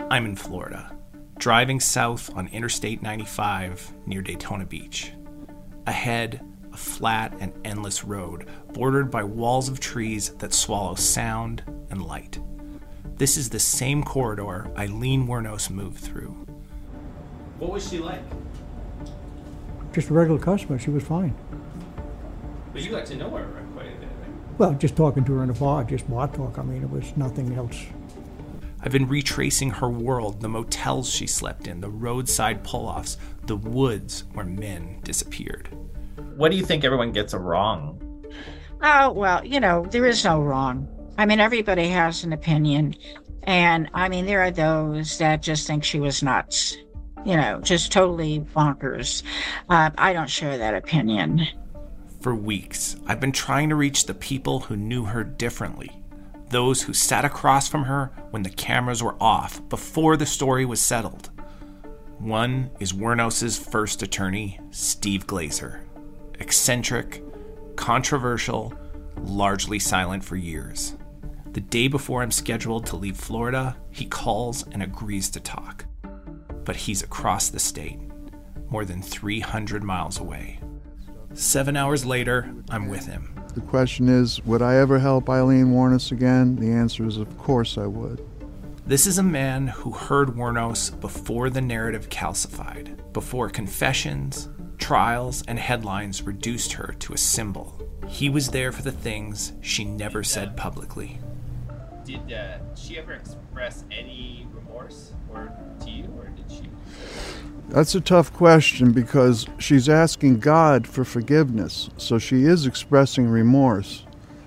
I'm in Florida, driving south on Interstate 95 near Daytona Beach. Ahead, a flat and endless road bordered by walls of trees that swallow sound and light. This is the same corridor Eileen Wuornos moved through. What was she like? Just a regular customer. She was fine. But you got to know her quite a bit, right? Well, just talking to her in a bar, just bar talk. I mean, it was nothing else. I've been retracing her world, the motels she slept in, the roadside pull-offs, the woods where men disappeared. What do you think everyone gets wrong? Oh, well, there is no wrong. I mean, everybody has an opinion. And, I mean, there are those that just think she was nuts. Just totally bonkers. I don't share that opinion. For weeks, I've been trying to reach the people who knew her differently. Those who sat across from her when the cameras were off, before the story was settled. One is Wuornos' first attorney, Steve Glazer. Eccentric, controversial, largely silent for years. The day before I'm scheduled to leave Florida, he calls and agrees to talk. But he's across the state, more than 300 miles away. 7 hours later, I'm with him. The question is, would I ever help Eileen Wuornos again? The answer is, of course I would. This is a man who heard Wuornos before the narrative calcified, before confessions, trials, and headlines reduced her to a symbol. He was there for the things she never said publicly. Did she ever express any remorse to you, or did she? That's a tough question because she's asking God for forgiveness, so she is expressing remorse.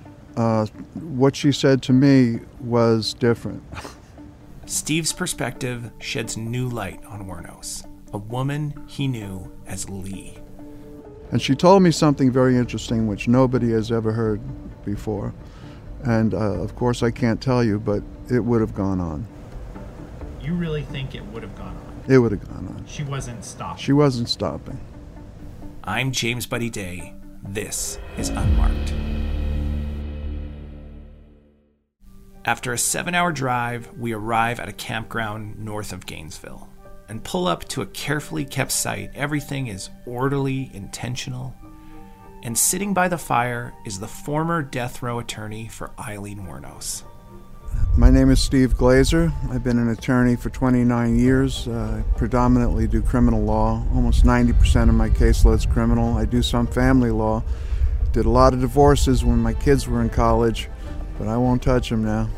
What she said to me was different. Steve's perspective sheds new light on Wuornos, a woman he knew as Lee. And she told me something very interesting which nobody has ever heard before. And of course I can't tell you, but it would have gone on. You really think it would have gone on? It would have gone on. She wasn't stopping. She wasn't stopping. I'm James Buddy Day. This is Unmarked. After a 7-hour drive, we arrive at a campground north of Gainesville and pull up to a carefully kept site. Everything is orderly, intentional. And sitting by the fire is the former death row attorney for Eileen Wuornos. My name is Steve Glazer. I've been an attorney for 29 years. I predominantly do criminal law. Almost 90% of my caseload's criminal. I do some family law. Did a lot of divorces when my kids were in college, but I won't touch them now.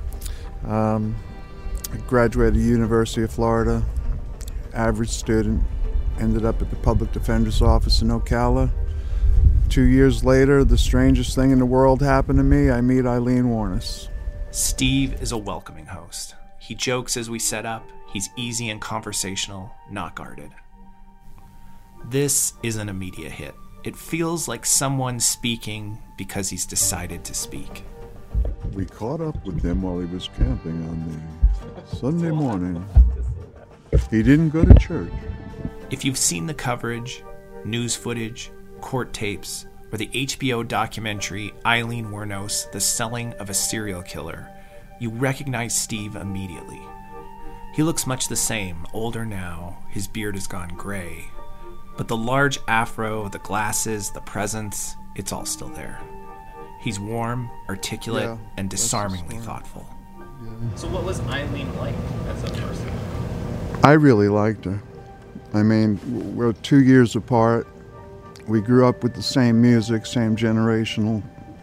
I graduated the University of Florida, average student, ended up at the public defender's office in Ocala. 2 years later, the strangest thing in the world happened to me. I meet Eileen Wuornos. Steve is a welcoming host. He jokes as we set up. He's easy and conversational, not guarded. This isn't a media hit. It feels like someone speaking because he's decided to speak. We caught up with him while he was camping on the Sunday morning. He didn't go to church. If you've seen the coverage, news footage, court tapes, or the HBO documentary Eileen Wuornos, The Selling of a Serial Killer, you recognize Steve immediately. He looks much the same, older now, his beard has gone gray. But the large afro, the glasses, the presence, it's all still there. He's warm, articulate, and disarmingly thoughtful. Yeah. So what was Eileen like as a person? I really liked her. I mean, we're 2 years apart. We grew up with the same music, same generational,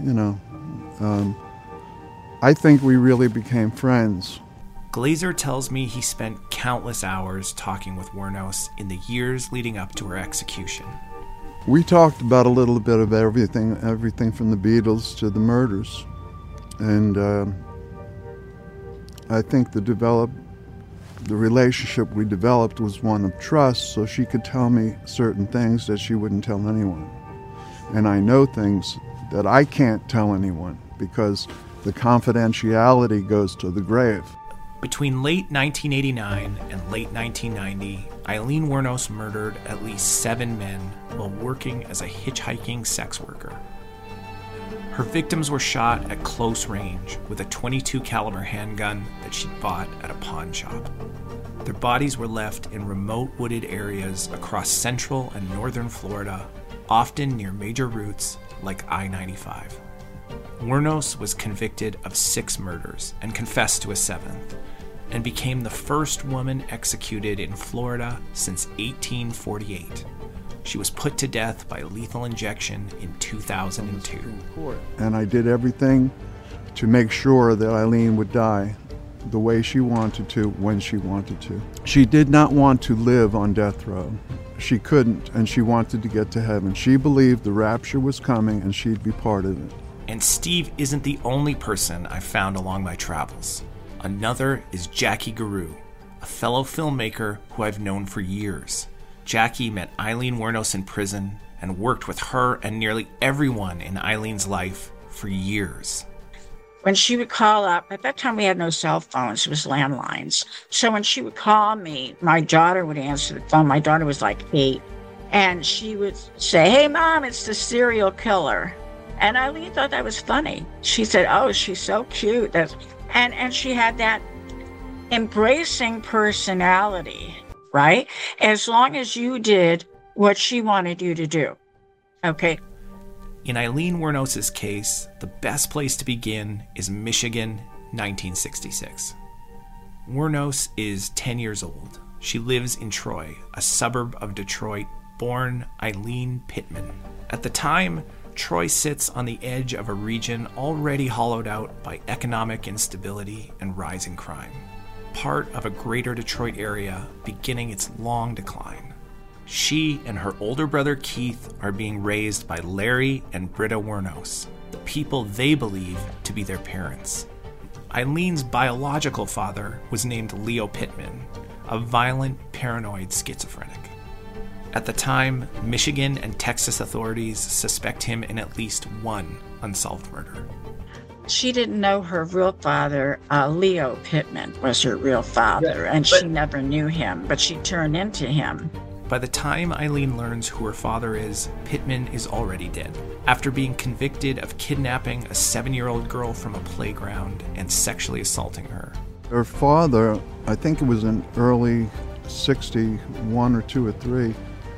I think we really became friends. Glazer tells me he spent countless hours talking with Wuornos in the years leading up to her execution. We talked about a little bit of everything from the Beatles to the murders. And I think the relationship we developed was one of trust, so she could tell me certain things that she wouldn't tell anyone. And I know things that I can't tell anyone because the confidentiality goes to the grave. Between late 1989 and late 1990, Eileen Wuornos murdered at least 7 men while working as a hitchhiking sex worker. Her victims were shot at close range with a .22 caliber handgun that she'd bought at a pawn shop. Their bodies were left in remote wooded areas across central and northern Florida, often near major routes like I-95. Wuornos was convicted of 6 murders and confessed to a 7th, and became the first woman executed in Florida since 1848. She was put to death by lethal injection in 2002. And I did everything to make sure that Eileen would die the way she wanted to, when she wanted to. She did not want to live on death row. She couldn't, and she wanted to get to heaven. She believed the rapture was coming and she'd be part of it. And Steve isn't the only person I've found along my travels. Another is Jackie Guru, a fellow filmmaker who I've known for years. Jackie met Eileen Wuornos in prison and worked with her and nearly everyone in Eileen's life for years. When she would call up, at that time we had no cell phones, it was landlines. So when she would call me, my daughter would answer the phone. My daughter was like 8. And she would say, "Hey, Mom, it's the serial killer." And Eileen thought that was funny. She said, "Oh, she's so cute." And she had that embracing personality, right? As long as you did what she wanted you to do. Okay. In Eileen Wuornos' case, the best place to begin is Michigan, 1966. Wuornos is 10 years old. She lives in Troy, a suburb of Detroit, born Eileen Pittman. At the time, Troy sits on the edge of a region already hollowed out by economic instability and rising crime, part of a greater Detroit area beginning its long decline. She and her older brother Keith are being raised by Larry and Britta Wuornos, the people they believe to be their parents. Eileen's biological father was named Leo Pittman, a violent, paranoid schizophrenic. At the time, Michigan and Texas authorities suspect him in at least one unsolved murder. She didn't know her real father, Leo Pittman, was her real father, and she never knew him, but she turned into him. By the time Eileen learns who her father is, Pittman is already dead, after being convicted of kidnapping a 7-year-old girl from a playground and sexually assaulting her. Her father, I think it was in early 61 or 2 or 3,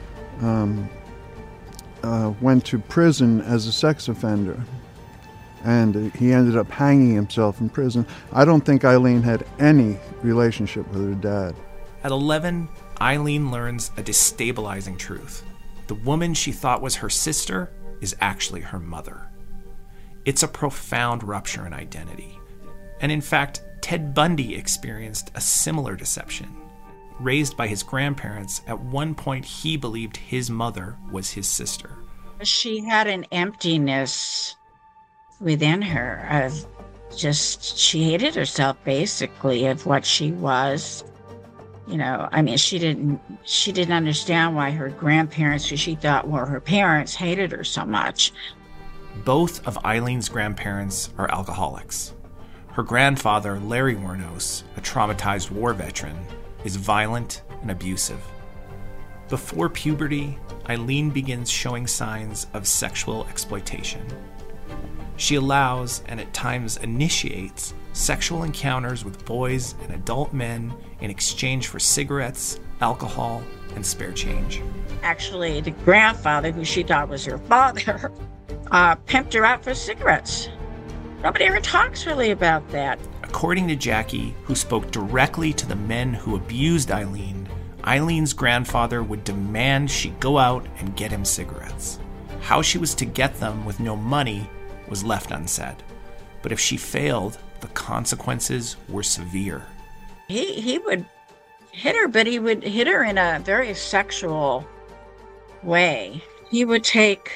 went to prison as a sex offender. And he ended up hanging himself in prison. I don't think Eileen had any relationship with her dad. At 11, Eileen learns a destabilizing truth. The woman she thought was her sister is actually her mother. It's a profound rupture in identity. And in fact, Ted Bundy experienced a similar deception. Raised by his grandparents, at one point he believed his mother was his sister. She had an emptiness within her of just, she hated herself basically of what she was. You know, I mean, she didn't understand why her grandparents, who she thought were her parents, hated her so much. Both of Eileen's grandparents are alcoholics. Her grandfather, Larry Wuornos, a traumatized war veteran, is violent and abusive. Before puberty, Eileen begins showing signs of sexual exploitation. She allows, and at times initiates, sexual encounters with boys and adult men in exchange for cigarettes, alcohol, and spare change. Actually, the grandfather, who she thought was her father, pimped her out for cigarettes. Nobody ever talks really about that. According to Jackie, who spoke directly to the men who abused Eileen, Eileen's grandfather would demand she go out and get him cigarettes. How she was to get them with no money was left unsaid. But if she failed, the consequences were severe. He would hit her, but he would hit her in a very sexual way. He would take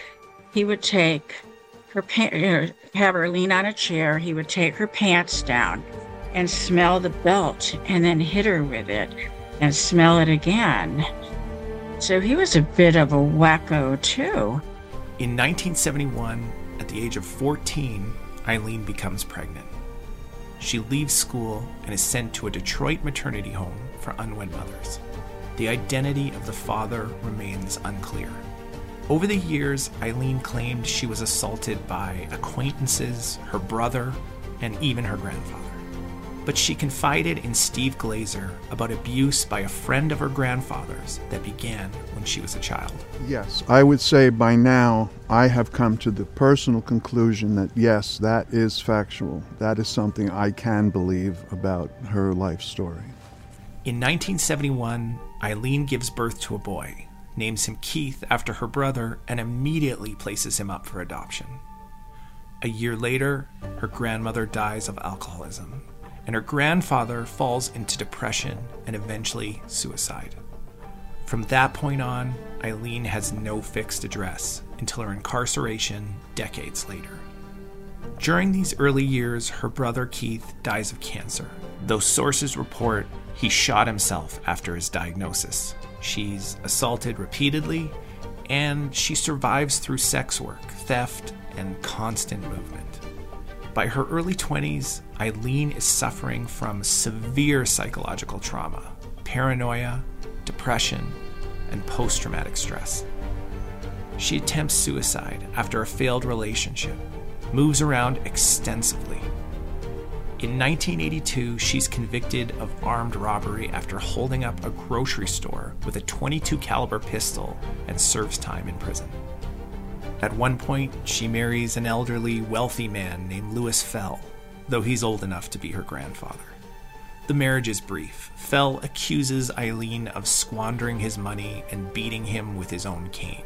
her pants, have her lean on a chair. He would take her pants down and smell the belt and then hit her with it and smell it again. So he was a bit of a wacko too. In 1971, at the age of 14, Eileen becomes pregnant. She leaves school and is sent to a Detroit maternity home for unwed mothers. The identity of the father remains unclear. Over the years, Eileen claimed she was assaulted by acquaintances, her brother, and even her grandfather. But she confided in Steve Glazer about abuse by a friend of her grandfather's that began when she was a child. Yes, I would say by now I have come to the personal conclusion that yes, that is factual. That is something I can believe about her life story. In 1971, Eileen gives birth to a boy, names him Keith after her brother, and immediately places him up for adoption. A year later, her grandmother dies of alcoholism, and her grandfather falls into depression and eventually suicide. From that point on, Eileen has no fixed address until her incarceration decades later. During these early years, her brother Keith dies of cancer, though sources report he shot himself after his diagnosis. She's assaulted repeatedly, and she survives through sex work, theft, and constant movement. By her early 20s, Eileen is suffering from severe psychological trauma, paranoia, depression, and post-traumatic stress. She attempts suicide after a failed relationship, moves around extensively. In 1982, she's convicted of armed robbery after holding up a grocery store with a .22 caliber pistol and serves time in prison. At one point, she marries an elderly, wealthy man named Louis Fell, though he's old enough to be her grandfather. The marriage is brief. Fell accuses Eileen of squandering his money and beating him with his own cane.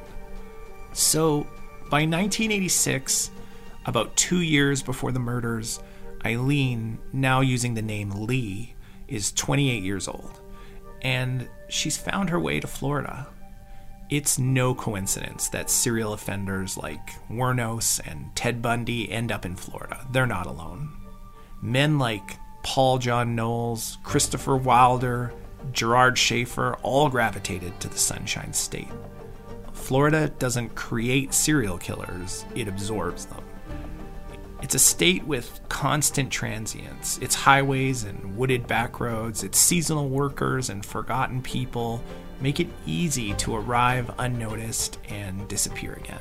So, by 1986, about 2 years before the murders, Eileen, now using the name Lee, is 28 years old, and she's found her way to Florida. It's no coincidence that serial offenders like Wuornos and Ted Bundy end up in Florida. They're not alone. Men like Paul John Knowles, Christopher Wilder, Gerard Schaefer all gravitated to the Sunshine State. Florida doesn't create serial killers, it absorbs them. It's a state with constant transients. Its highways and wooded back roads, its seasonal workers and forgotten people make it easy to arrive unnoticed and disappear again.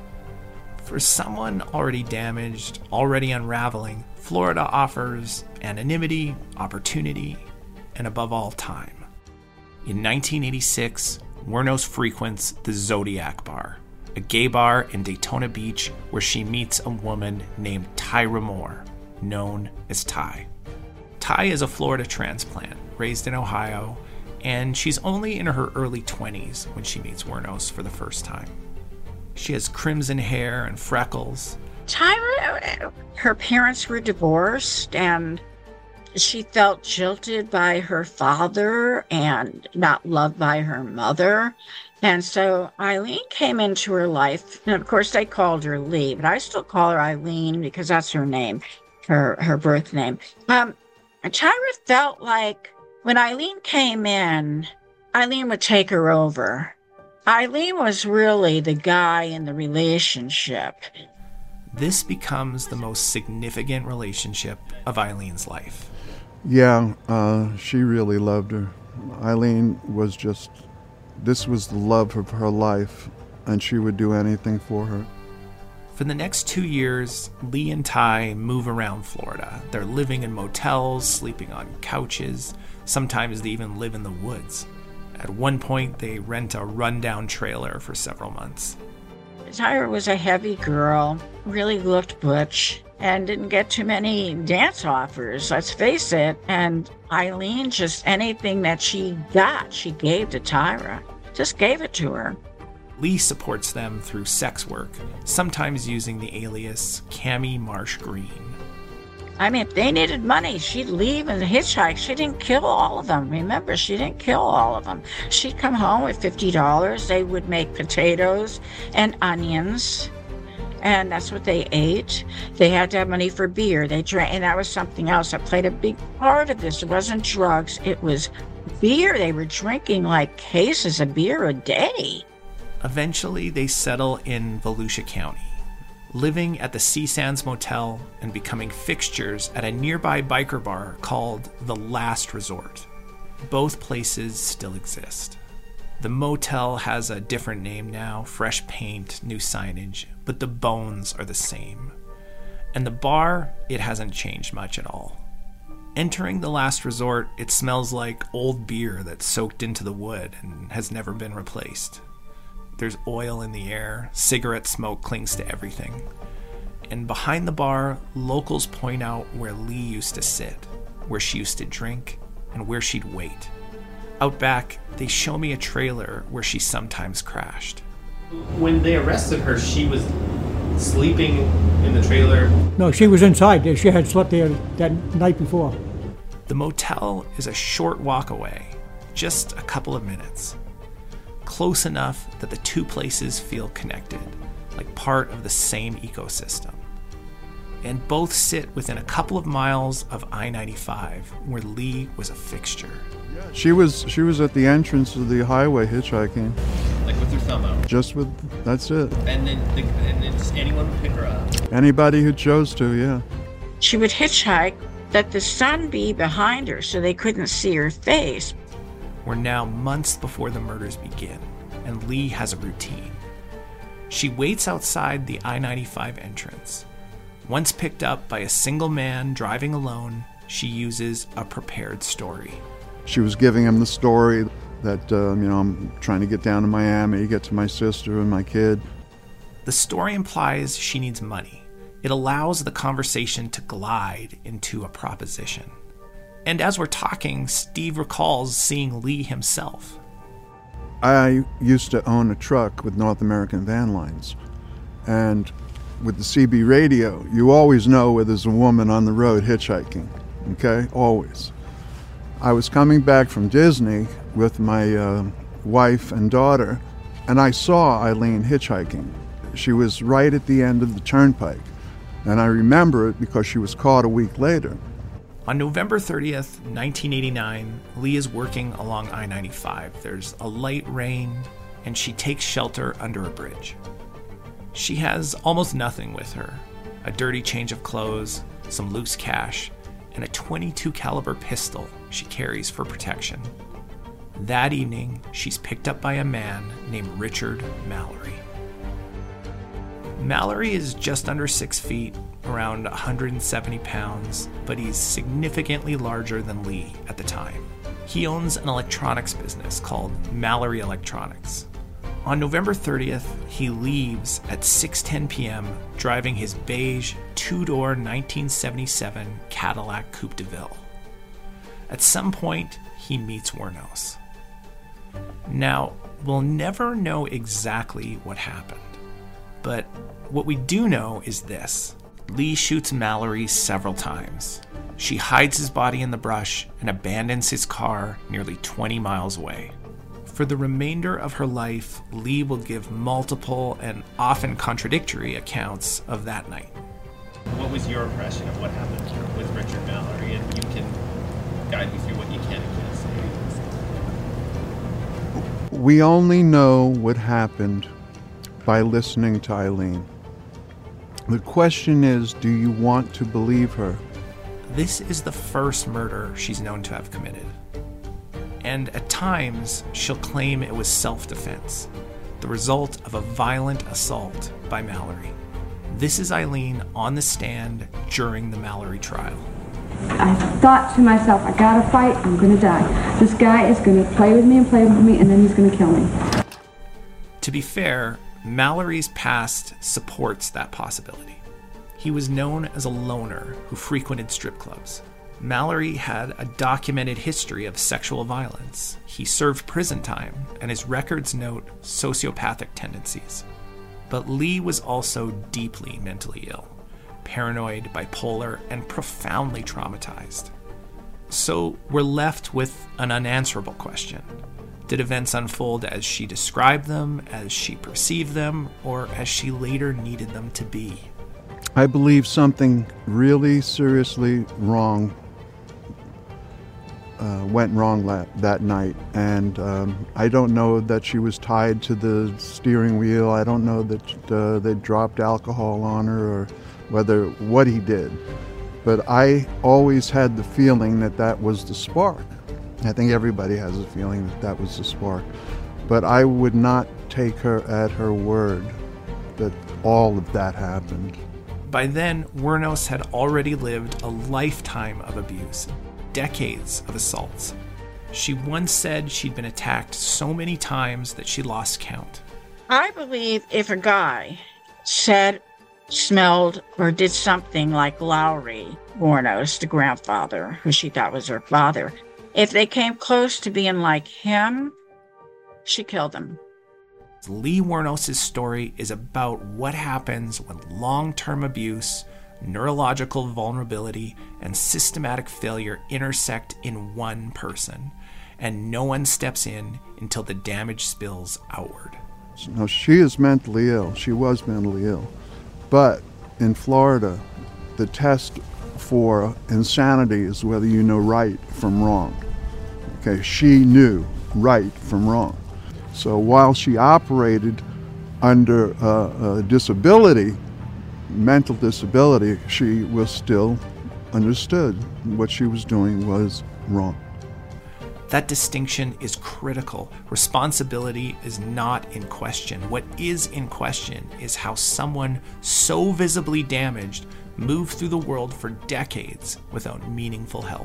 For someone already damaged, already unraveling, Florida offers anonymity, opportunity, and above all, time. In 1986, Wuornos frequents the Zodiac Bar, a gay bar in Daytona Beach where she meets a woman named Tyra Moore, known as Ty. Ty is a Florida transplant, raised in Ohio, and she's only in her early 20s when she meets Wuornos for the first time. She has crimson hair and freckles. Tyra, her parents were divorced, and she felt jilted by her father and not loved by her mother. And so Eileen came into her life, and of course they called her Lee, but I still call her Eileen because that's her name, her birth name. Tyra felt like when Eileen came in, Eileen would take her over. Eileen was really the guy in the relationship. This becomes the most significant relationship of Eileen's life. Yeah, she really loved her. Eileen was this was the love of her life, and she would do anything for her. For the next 2 years, Lee and Ty move around Florida. They're living in motels, sleeping on couches. Sometimes they even live in the woods. At one point, they rent a rundown trailer for several months. Tyra was a heavy girl, really looked butch, and didn't get too many dance offers, let's face it. And Eileen, just anything that she got, she gave to Tyra. Just gave it to her. Lee supports them through sex work, sometimes using the alias Cammie Marsh Green. I mean, if they needed money, she'd leave and hitchhike. She didn't kill all of them. Remember, she didn't kill all of them. She'd come home with $50. They would make potatoes and onions, and that's what they ate. They had to have money for beer. They drank, and that was something else that played a big part of this. It wasn't drugs. It was beer. They were drinking like cases of beer a day. Eventually, they settle in Volusia County, living at the Sea Sands Motel and becoming fixtures at a nearby biker bar called The Last Resort. Both places still exist. The motel has a different name now, fresh paint, new signage, but the bones are the same. And the bar, it hasn't changed much at all. Entering the last resort, it smells like old beer that's soaked into the wood and has never been replaced. There's oil in the air, cigarette smoke clings to everything. And behind the bar, locals point out where Lee used to sit, where she used to drink, and where she'd wait. Out back, they show me a trailer where she sometimes crashed. When they arrested her, she was sleeping in the trailer? No, she was inside there. She had slept there that night before. The motel is a short walk away, just a couple of minutes. Close enough that the two places feel connected, like part of the same ecosystem. And both sit within a couple of miles of I-95, where Lee was a fixture. She was at the entrance of the highway hitchhiking. Like with her thumb out? That's it. And then just anyone would pick her up? Anybody who chose to, yeah. She would hitchhike, let the sun be behind her so they couldn't see her face. We're now months before the murders begin, and Lee has a routine. She waits outside the I-95 entrance. Once picked up by a single man driving alone, she uses a prepared story. She was giving him the story that, I'm trying to get down to Miami, get to my sister and my kid. The story implies she needs money. It allows the conversation to glide into a proposition. And as we're talking, Steve recalls seeing Lee himself. I used to own a truck with North American Van Lines. And with the CB radio, you always know where there's a woman on the road hitchhiking. Okay? Always. I was coming back from Disney with my wife and daughter, and I saw Eileen hitchhiking. She was right at the end of the turnpike, and I remember it because she was caught a week later. On November 30th, 1989, Lee is working along I-95. There's a light rain, and she takes shelter under a bridge. She has almost nothing with her: a dirty change of clothes, some loose cash, and a .22 caliber pistol she carries for protection. That evening, she's picked up by a man named Richard Mallory. Mallory is just under 6 feet, around 170 pounds, but he's significantly larger than Lee at the time. He owns an electronics business called Mallory Electronics. On November 30th, he leaves at 6:10 p.m., driving his beige, two-door 1977 Cadillac Coupe de Ville. At some point, he meets Wuornos. Now, we'll never know exactly what happened, but what we do know is this. Lee shoots Mallory several times. She hides his body in the brush and abandons his car nearly 20 miles away. For the remainder of her life, Lee will give multiple and often contradictory accounts of that night. What was your impression of what happened with Richard Mallory? And you can guide me through what you can and can't say. We only know what happened by listening to Eileen. The question is, do you want to believe her? This is the first murder she's known to have committed. And at times, she'll claim it was self-defense, the result of a violent assault by Mallory. This is Eileen on the stand during the Mallory trial. I thought to myself, I gotta fight, I'm gonna die. This guy is gonna play with me, and then he's gonna kill me. To be fair, Mallory's past supports that possibility. He was known as a loner who frequented strip clubs. Mallory had a documented history of sexual violence. He served prison time, and his records note sociopathic tendencies. But Lee was also deeply mentally ill, paranoid, bipolar, and profoundly traumatized. So we're left with an unanswerable question. Did events unfold as she described them, as she perceived them, or as she later needed them to be? I believe something really seriously wrong went wrong that night, and I don't know that she was tied to the steering wheel. I don't know that they dropped alcohol on her or what he did, but I always had the feeling that was the spark. I think everybody has a feeling that was the spark, But I would not take her at her word that all of that happened. By then, Wuornos had already lived a lifetime of abuse, decades of assaults. She once said she'd been attacked so many times that she lost count. I believe if a guy said, smelled, or did something like Lowry Wuornos, the grandfather, who she thought was her father, if they came close to being like him, she killed him. Lee Wuornos' story is about what happens when long-term abuse, neurological vulnerability, and systematic failure intersect in one person, and no one steps in until the damage spills outward. Now, she is mentally ill. She was mentally ill. But in Florida, the test for insanity is whether you know right from wrong. Okay, she knew right from wrong. So while she operated under a disability, mental disability, she was still understood what she was doing was wrong. That distinction is critical. Responsibility is not in question. What is in question is how someone so visibly damaged moved through the world for decades without meaningful help.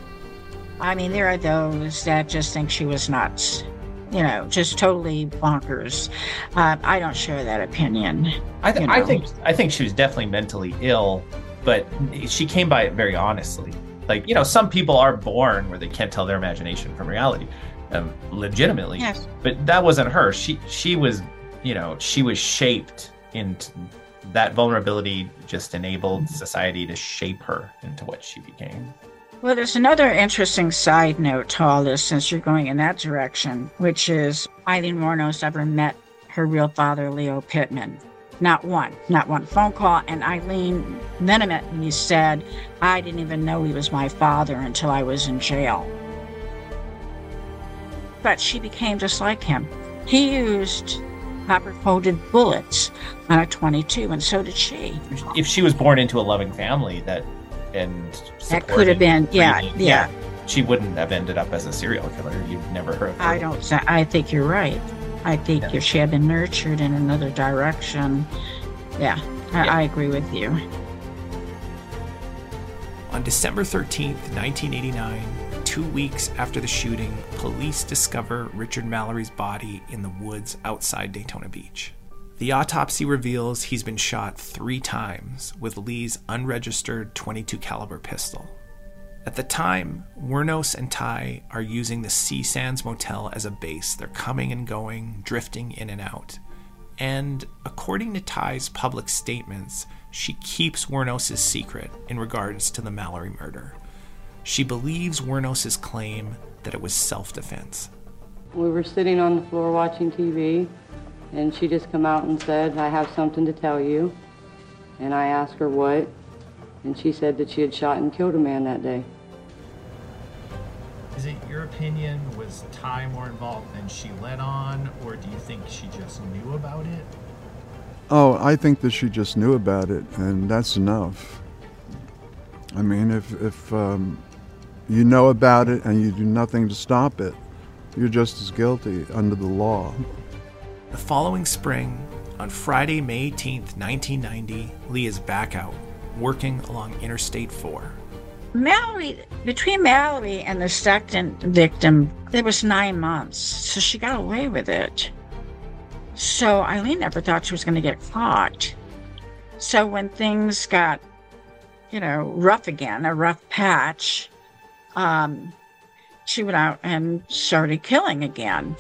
I mean, there are those that just think she was nuts. Just totally bonkers. I don't share that opinion. I think she was definitely mentally ill, but she came by it very honestly. Like, some people are born where they can't tell their imagination from reality, legitimately. Yes. But that wasn't her. She was, she was shaped into that vulnerability. Just enabled society to shape her into what she became. Well, there's another interesting side note to all this, since you're going in that direction, which is Eileen Wuornos ever met her real father, Leo Pittman. Not one phone call. And Eileen then met me, said, I didn't even know he was my father until I was in jail. But she became just like him. He used copper-coated bullets on a .22, and so did she. If she was born into a loving family, that could have been, yeah. She wouldn't have ended up as a serial killer. You've never heard of her. I think you're right. I think if she had been nurtured in another direction, I agree with you. On December 13th, 1989, 2 weeks after the shooting, police discover Richard Mallory's body in the woods outside Daytona Beach. The autopsy reveals he's been shot 3 times with Lee's unregistered .22 caliber pistol. At the time, Wuornos and Ty are using the Sea Sands Motel as a base. They're coming and going, drifting in and out. And according to Ty's public statements, she keeps Wuornos' secret in regards to the Mallory murder. She believes Wuornos' claim that it was self-defense. We were sitting on the floor watching TV, and she just come out and said, I have something to tell you. And I asked her what, and she said that she had shot and killed a man that day. Is it your opinion, was Ty more involved than she let on, or do you think she just knew about it? Oh, I think that she just knew about it, and that's enough. I mean, if you know about it and you do nothing to stop it, you're just as guilty under the law. The following spring, on Friday, May 18th, 1990, Lee is back out, working along Interstate 4. Between Mallory and the second victim, there was 9 months, so she got away with it. So Eileen never thought she was going to get caught. So when things got, rough again, a rough patch, she went out and started killing again.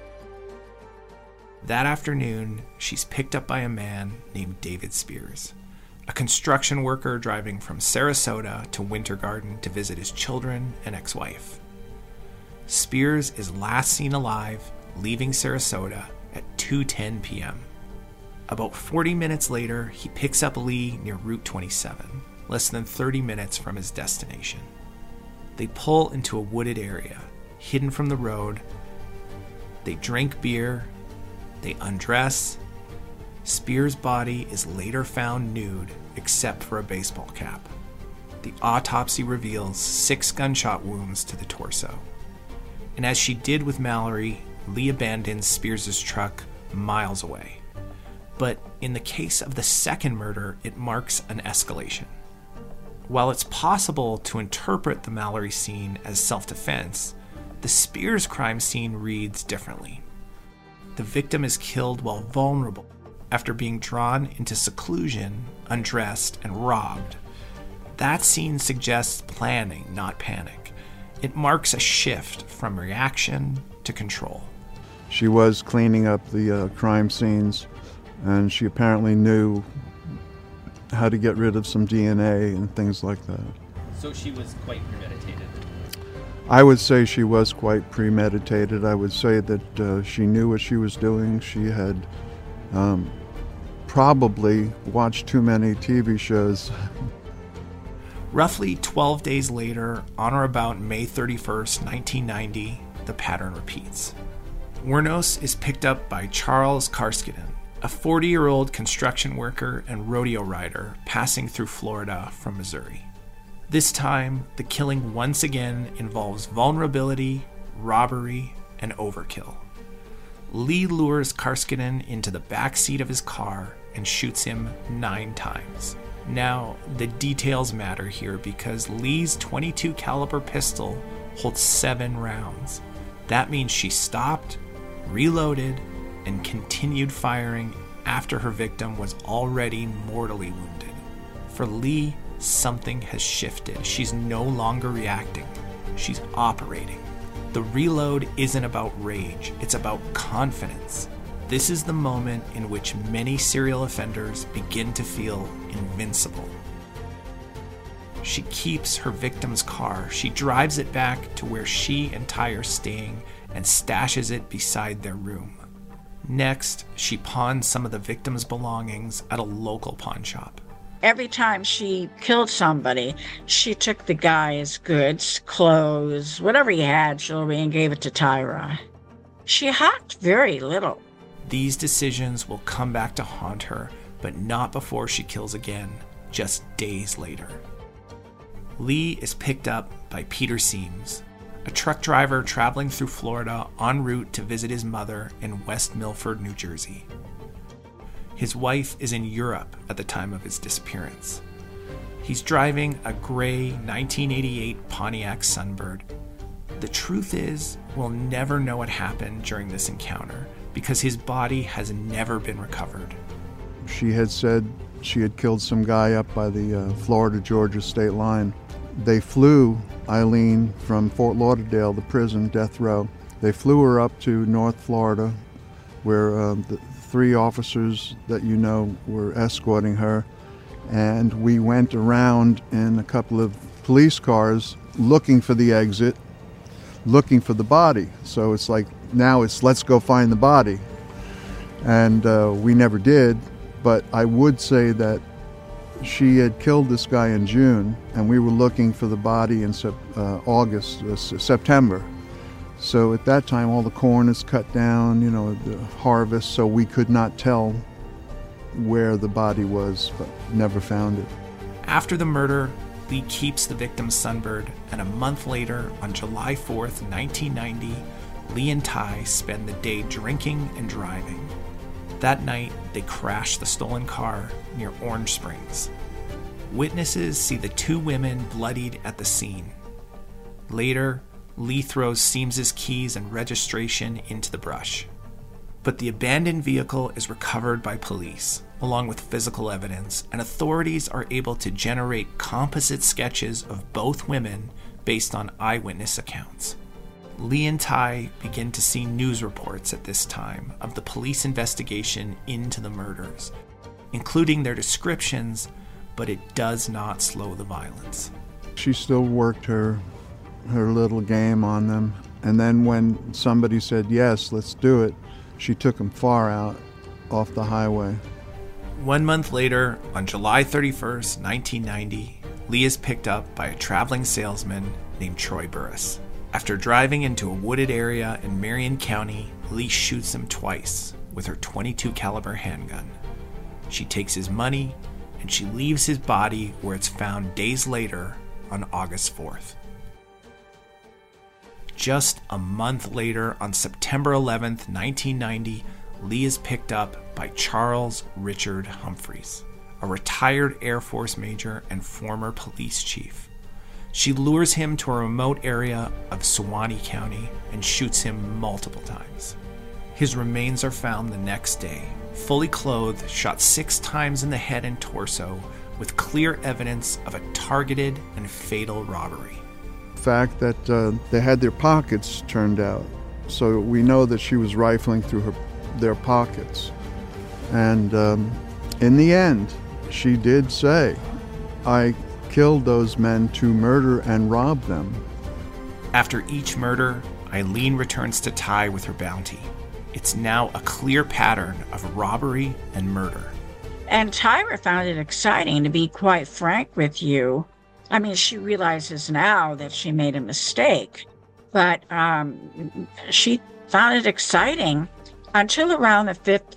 That afternoon, she's picked up by a man named David Spears, a construction worker driving from Sarasota to Winter Garden to visit his children and ex-wife. Spears is last seen alive, leaving Sarasota at 2:10 p.m. About 40 minutes later, he picks up Lee near Route 27, less than 30 minutes from his destination. They pull into a wooded area, hidden from the road. They drink beer. They undress. Spears' body is later found nude, except for a baseball cap. The autopsy reveals 6 gunshot wounds to the torso. And as she did with Mallory, Lee abandons Spears' truck miles away. But in the case of the second murder, it marks an escalation. While it's possible to interpret the Mallory scene as self-defense, the Spears crime scene reads differently. The victim is killed while vulnerable, after being drawn into seclusion, undressed, and robbed. That scene suggests planning, not panic. It marks a shift from reaction to control. She was cleaning up the crime scenes, and she apparently knew how to get rid of some DNA and things like that. So she was quite premeditated. I would say she was quite premeditated. I would say that she knew what she was doing. She had probably watched too many TV shows. Roughly 12 days later, on or about May 31st, 1990, the pattern repeats. Wuornos is picked up by Charles Karskinen, a 40-year-old construction worker and rodeo rider passing through Florida from Missouri. This time, the killing once again involves vulnerability, robbery, and overkill. Lee lures Karskinen into the back seat of his car and shoots him 9 times. Now, the details matter here because Lee's .22 caliber pistol holds 7 rounds. That means she stopped, reloaded, and continued firing after her victim was already mortally wounded. For Lee, something has shifted. She's no longer reacting. She's operating. The reload isn't about rage, it's about confidence. This is the moment in which many serial offenders begin to feel invincible. She keeps her victim's car. She drives it back to where she and Ty are staying and stashes it beside their room. Next, she pawns some of the victim's belongings at a local pawn shop. Every time she killed somebody, she took the guy's goods, clothes, whatever he had, jewelry, and gave it to Tyra. She hocked very little. These decisions will come back to haunt her, but not before she kills again, just days later. Lee is picked up by Peter Seams, a truck driver traveling through Florida en route to visit his mother in West Milford, New Jersey. His wife is in Europe at the time of his disappearance. He's driving a gray 1988 Pontiac Sunbird. The truth is, we'll never know what happened during this encounter because his body has never been recovered. She had said she had killed some guy up by the Florida-Georgia state line. They flew Eileen from Fort Lauderdale, the prison, death row. They flew her up to North Florida, where the 3 officers that you know were escorting her. And we went around in a couple of police cars looking for the exit, looking for the body. So it's like, now it's let's go find the body. And we never did, but I would say that she had killed this guy in June, and we were looking for the body in September. So at that time, all the corn is cut down, the harvest, so we could not tell where the body was, but never found it. After the murder, Lee keeps the victim's Sunbird, and a month later, on July 4th, 1990, Lee and Ty spend the day drinking and driving. That night, they crash the stolen car near Orange Springs. Witnesses see the 2 women bloodied at the scene. Later, Lee throws Seams's keys and registration into the brush. But the abandoned vehicle is recovered by police, along with physical evidence, and authorities are able to generate composite sketches of both women based on eyewitness accounts. Lee and Ty begin to see news reports at this time of the police investigation into the murders, including their descriptions, but it does not slow the violence. She still worked her little game on them, and then when somebody said, yes, let's do it, she took them far out off the highway. 1 month later, on July 31st, 1990, Lee is picked up by a traveling salesman named Troy Burris. After driving into a wooded area in Marion County, Lee shoots him twice with her .22 caliber handgun. She takes his money, and she leaves his body where it's found days later on August 4th. just a month later, on September 11th, 1990, Lee is picked up by Charles Richard Humphreys, a retired Air Force major and former police chief. She lures him to a remote area of Suwannee County and shoots him multiple times. His remains are found the next day, fully clothed, shot 6 times in the head and torso, with clear evidence of a targeted and fatal robbery. The fact that they had their pockets turned out, so we know that she was rifling through their pockets. And in the end, she did say, "I killed those men to murder and rob them." After each murder, Eileen returns to Ty with her bounty. It's now a clear pattern of robbery and murder. And Tyra found it exciting, to be quite frank with you. I mean, she realizes now that she made a mistake, but she found it exciting until around the 5th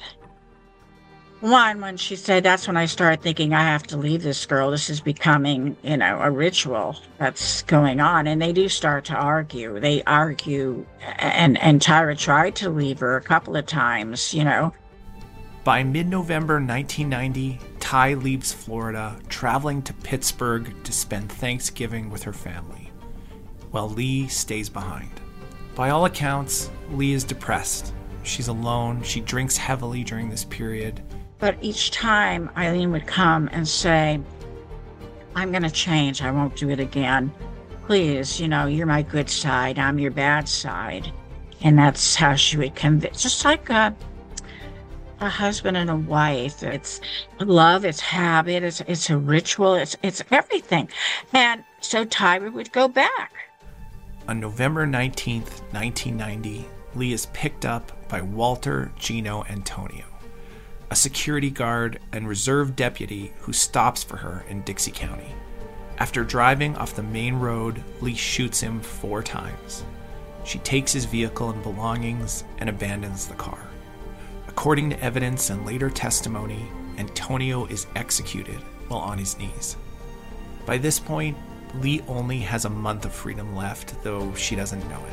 one, when she said, "That's when I started thinking, I have to leave this girl. This is becoming, a ritual that's going on." And they do start to argue. They argue, and Tyra tried to leave her a couple of times, By mid-November 1990, Ty leaves Florida, traveling to Pittsburgh to spend Thanksgiving with her family, while Lee stays behind. By all accounts, Lee is depressed. She's alone. She drinks heavily during this period. But each time Eileen would come and say, "I'm going to change. I won't do it again. Please, you're my good side. I'm your bad side." And that's how she would convince, just like a husband and a wife. It's love, it's habit, it's a ritual, it's everything. And so Tyra would go back. On November 19th, 1990, Lee is picked up by Walter Gino Antonio, a security guard and reserve deputy who stops for her in Dixie County. After driving off the main road, Lee shoots him 4 times. She takes his vehicle and belongings and abandons the car. According to evidence and later testimony, Antonio is executed while on his knees. By this point, Lee only has a month of freedom left, though she doesn't know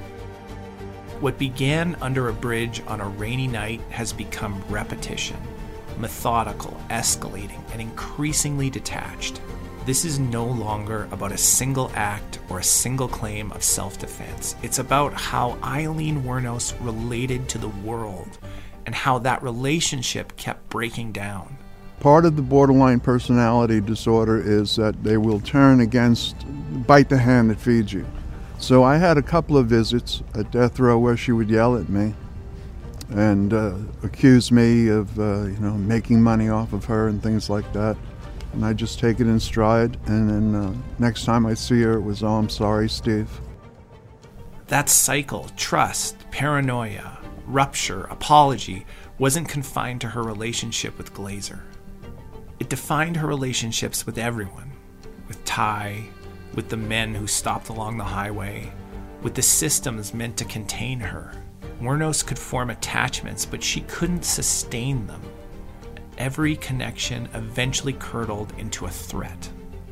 it. What began under a bridge on a rainy night has become repetition, methodical, escalating, and increasingly detached. This is no longer about a single act or a single claim of self-defense. It's about how Eileen Wuornos related to the world and how that relationship kept breaking down. Part of the borderline personality disorder is that they will turn against, bite the hand that feeds you. So I had a couple of visits at death row where she would yell at me and accuse me of making money off of her and things like that. And I just take it in stride, and then next time I see her, it was, "Oh, I'm sorry, Steve." That cycle, trust, paranoia, rupture, apology, wasn't confined to her relationship with Glazer. It defined her relationships with everyone, with Ty, with the men who stopped along the highway, with the systems meant to contain her. Wuornos could form attachments, but she couldn't sustain them. Every connection eventually curdled into a threat.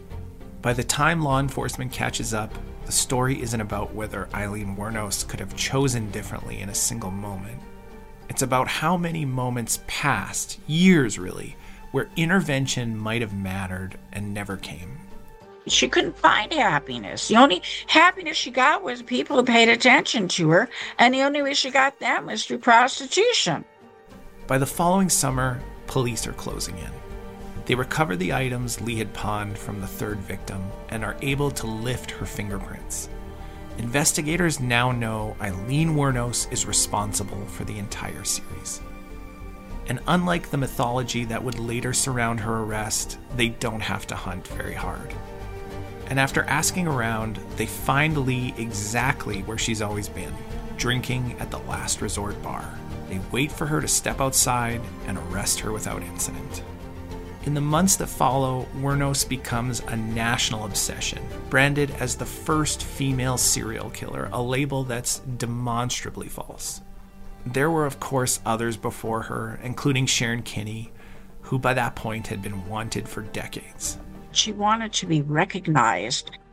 By the time law enforcement catches up, the story isn't about whether Eileen Wuornos could have chosen differently in a single moment. It's about how many moments passed, years really, where intervention might have mattered and never came. She couldn't find happiness. The only happiness she got was people who paid attention to her, and the only way she got them was through prostitution. By the following summer, police are closing in. They recover the items Lee had pawned from the third victim and are able to lift her fingerprints. Investigators now know Eileen Wuornos is responsible for the entire series. And unlike the mythology that would later surround her arrest, they don't have to hunt very hard. And after asking around, they find Lee exactly where she's always been, drinking at the Last Resort bar. They wait for her to step outside and arrest her without incident. In the months that follow, Wuornos becomes a national obsession, branded as the first female serial killer, a label that's demonstrably false. There were, of course, others before her, including Sharon Kinney, who by that point had been wanted for decades. She wanted to be recognized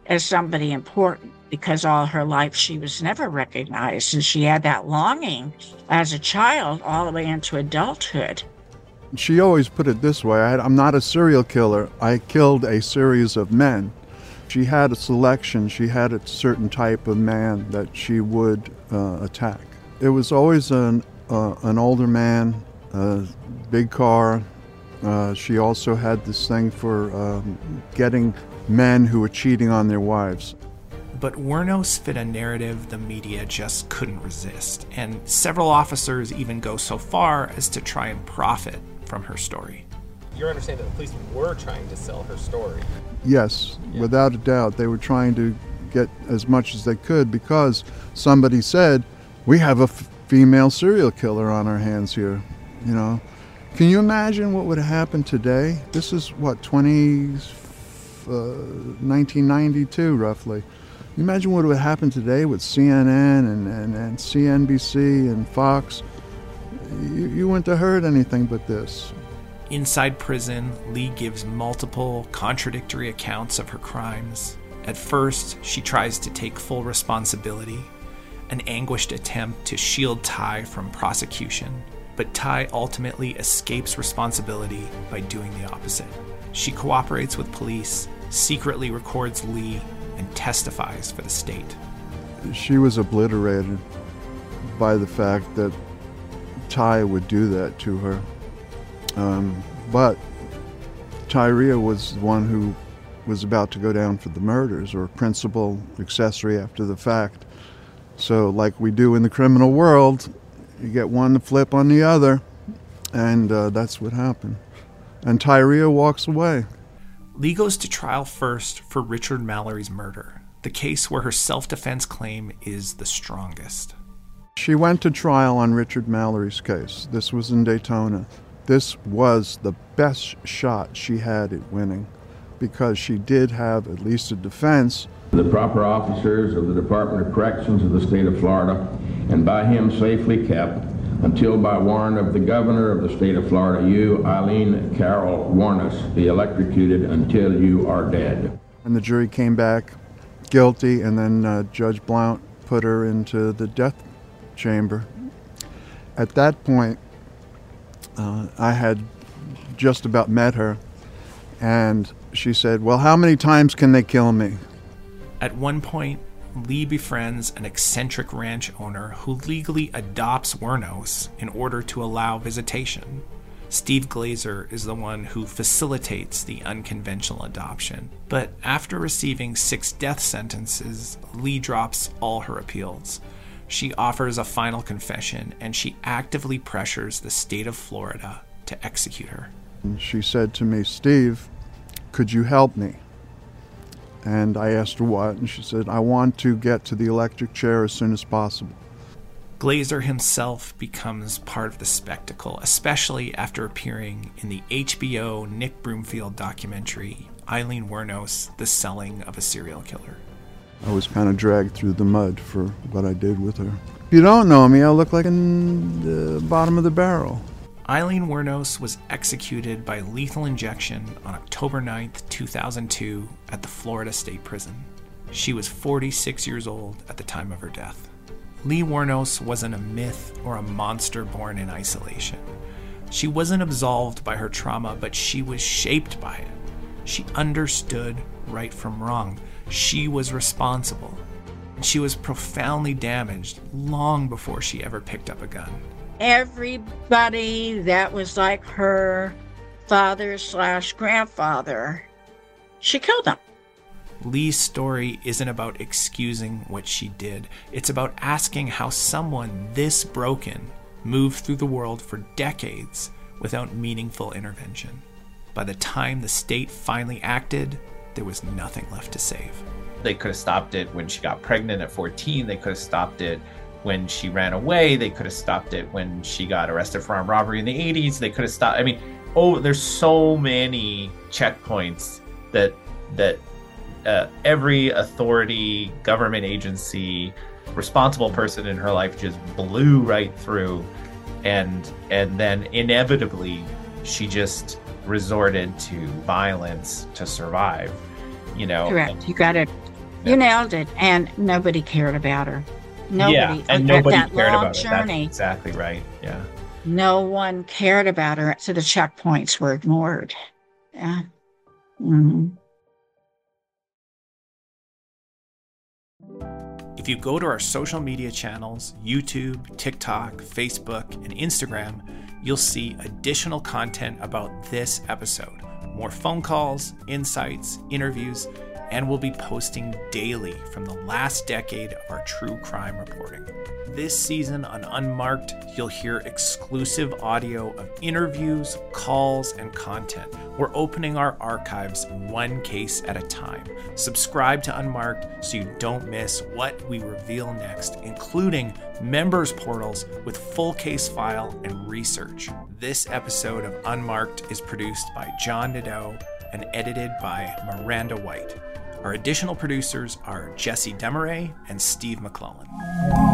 as somebody important, because all her life she was never recognized, and she had that longing as a child all the way into adulthood. She always put it this way: I'm not a serial killer. I killed a series of men. She had a selection. She had a certain type of man that she would attack. It was always an older man, a big car. She also had this thing for getting men who were cheating on their wives. But Wuornos fit a narrative the media just couldn't resist, and several officers even go so far as to try and profit from her story. You're understanding that the police were trying to sell her story. Yes, without a doubt. They were trying to get as much as they could because somebody said, we have a female serial killer on our hands here, you know. Can you imagine what would have happened today? This is, 1992, roughly. You imagine what would happen today with CNN and CNBC and Fox? You wouldn't have heard anything but this. Inside prison, Lee gives multiple contradictory accounts of her crimes. At first, she tries to take full responsibility, an anguished attempt to shield Ty from prosecution. But Ty ultimately escapes responsibility by doing the opposite. She cooperates with police, secretly records Lee, and testifies for the state. She was obliterated by the fact that Ty would do that to her. But Tyria was the one who was about to go down for the murders, or principal accessory after the fact. So like we do in the criminal world, you get one to flip on the other, and that's what happened. And Tyria walks away. Lee goes to trial first for Richard Mallory's murder, the case where her self-defense claim is the strongest. She went to trial on Richard Mallory's case. This was in Daytona. This was the best shot she had at winning, because she did have at least a defense. The proper officers of the Department of Corrections of the state of Florida, and by him safely kept until by warrant of the governor of the state of Florida, you, Eileen Carol Wuornos, be electrocuted until you are dead. And the jury came back guilty, and then Judge Blount put her into the death chamber. At that point, I had just about met her, and she said, well, how many times can they kill me? At one point, Lee befriends an eccentric ranch owner who legally adopts Wuornos in order to allow visitation. Steve Glazer is the one who facilitates the unconventional adoption. But after receiving 6 death sentences, Lee drops all her appeals. She offers a final confession, and she actively pressures the state of Florida to execute her. And she said to me, Steve, could you help me? And I asked her what, and she said, I want to get to the electric chair as soon as possible. Glazer himself becomes part of the spectacle, especially after appearing in the HBO Nick Broomfield documentary, Eileen Wuornos, The Selling of a Serial Killer. I was kind of dragged through the mud for what I did with her. If you don't know me, I look like in the bottom of the barrel. Eileen Wuornos was executed by lethal injection on October 9th, 2002 at the Florida State Prison. She was 46 years old at the time of her death. Lee Wuornos wasn't a myth or a monster born in isolation. She wasn't absolved by her trauma, but she was shaped by it. She understood right from wrong. She was responsible. She was profoundly damaged long before she ever picked up a gun. Everybody that was like her father/grandfather, she killed them. Lee's story isn't about excusing what she did. It's about asking how someone this broken moved through the world for decades without meaningful intervention. By the time the state finally acted, there was nothing left to save. They could have stopped it when she got pregnant at 14. They could have stopped it when she ran away. They could have stopped it when she got arrested for armed robbery in the 80s. They could have stopped. I mean, there's so many checkpoints that every authority, government agency, responsible person in her life just blew right through. And then inevitably, she just resorted to violence to survive. You know, correct. You got to You nailed it. And nobody cared about her. Nobody. Yeah, and nobody that cared long about her. That's journey. exactly right. Yeah. No one cared about her, so the checkpoints were ignored. Yeah. Mm-hmm. If you go to our social media channels, YouTube, TikTok, Facebook, and Instagram, you'll see additional content about this episode. More phone calls, insights, interviews, and we'll be posting daily from the last decade of our true crime reporting. This season on Unmarked, you'll hear exclusive audio of interviews, calls, and content. We're opening our archives one case at a time. Subscribe to Unmarked so you don't miss what we reveal next, including members portals with full case file and research. This episode of Unmarked is produced by John Nadeau and edited by Miranda White. Our additional producers are Jesse Demaray and Steve McClellan.